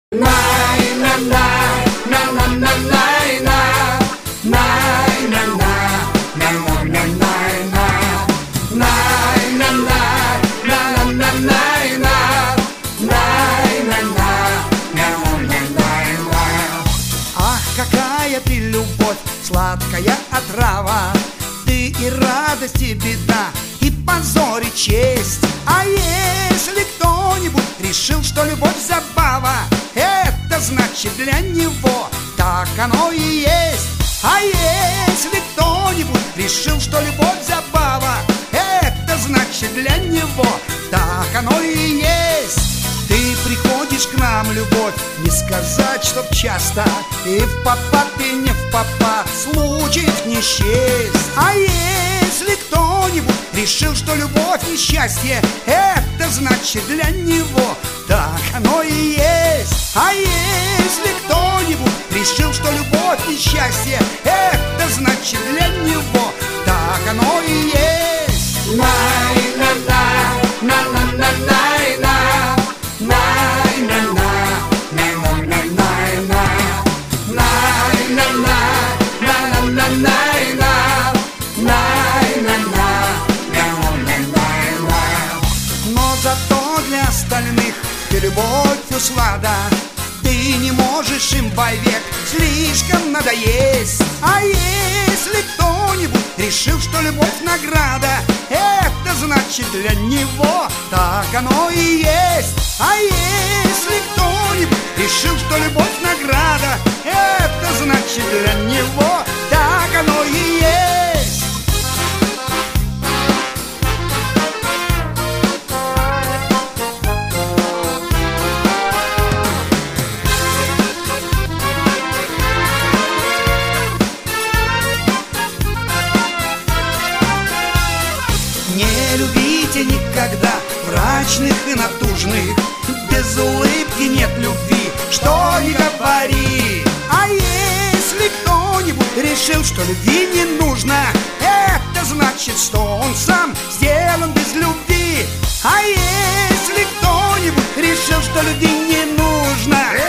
Ах, какая ты любовь, сладкая отрава, ты и радость, и беда, и позор, и честь. А если кто-нибудь решил, что любовь забава, это значит для него так оно и есть. А если кто-нибудь решил, что любовь забава, это значит для него так оно и есть. Ты приходишь к нам, любовь, не сказать, чтоб часто, и в попад, и не в попад, случаев не счесть. А если кто-нибудь решил, что любовь несчастье, это значит для него так оно и есть. А если кто-нибудь решил, что любовь несчастье, это значит для него так оно и есть. Но зато для остальных ты любовью слада, ты не можешь им вовек слишком надоесть. А если кто-нибудь решил, что любовь награда, это значит для него так оно и есть. А если кто-нибудь решил, что любовь награда, это значит для него так оно и есть. Не любите никогда мрачных и натужных, без улыбки нет любви, что ни говори. А если кто-нибудь решил, что любви не нужно, это значит, что он сам сделан без любви. А если кто-нибудь решил, что любви не нужно,